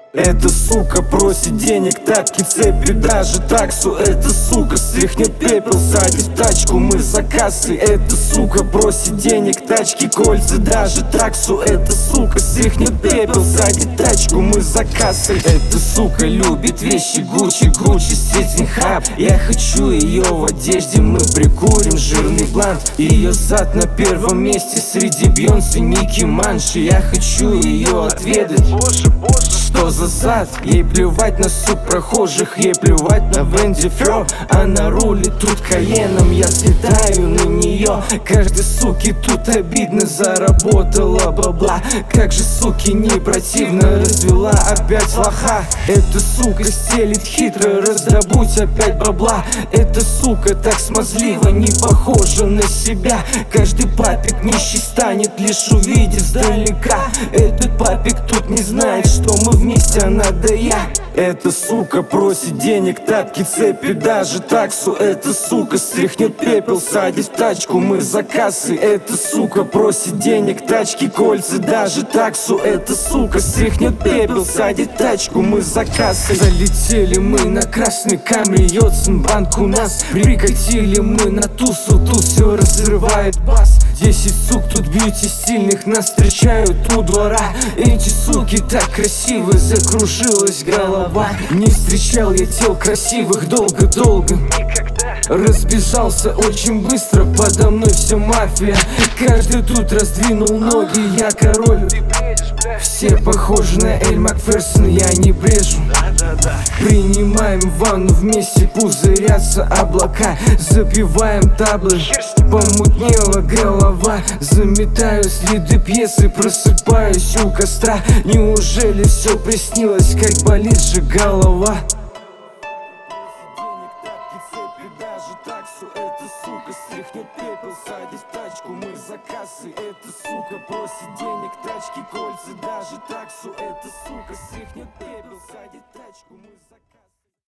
Эта сука просит денег, тапки, цепи, даже таксу. Эта сука стряхнет пепел, садит в тачку, мы за кассой. Эта сука просит денег, тачки, кольца, даже таксу. Эта сука стряхнет пепел, садит тачку, мы за кассой. Эта сука любит вещи Гуччи, Гуччи, Сетин Хаб. Я хочу ее в одежде, мы прикурим жирный блант. Ее зад на первом месте среди Бьонсе, Ники, Манши. Я хочу ее отведать. Что за зад? Ей плевать на сук прохожих, ей плевать на Венди Фро. Она рулит тут Каеном, я слетаю на нее. Каждой суке тут обидно, заработала бабла. Как же суки не противно, развела опять лоха. Эта сука стелит хитро, раздобудь опять бабла. Эта сука так смазлива, не похожа на себя. Каждый папик нищий станет, лишь увидев сдалека. Этот папик тут не знает, что мы вместе, она да я. Эта сука просит денег, тапки, цепи, даже таксу. Эта сука стряхнет пепел, садит в тачку, мы за кассой. Эта сука просит денег, тачки, кольца, даже таксу. Эта сука стряхнет пепел, садит в тачку, мы за кассой. Залетели мы на красный Камри, Йоцен, банк у нас. Прикатили мы на тусу, тут все разрывает бас. 10 сук тут бьюти стильных нас встречают у двора. Эти суки так красивы, закружилась голова. Не встречал я тел красивых долго-долго. Разбежался очень быстро, подо мной вся мафия. Каждый тут раздвинул ноги, я король. Все похожи на Эль Макферсон, я не брежу. Принимаем ванну вместе, пузырятся облака. Запиваем таблы, помутнела голова. Заметаю следы пьесы, просыпаюсь у костра. Неужели все приснилось, как болит же голова? Даже таксу, эта сука стряхнет пепел, садит в тачку, мы за кассой. Эта сука просит денег, тачки, кольца, даже таксу. Эта сука стряхнет пепел, садит в тачку, мы за кассой.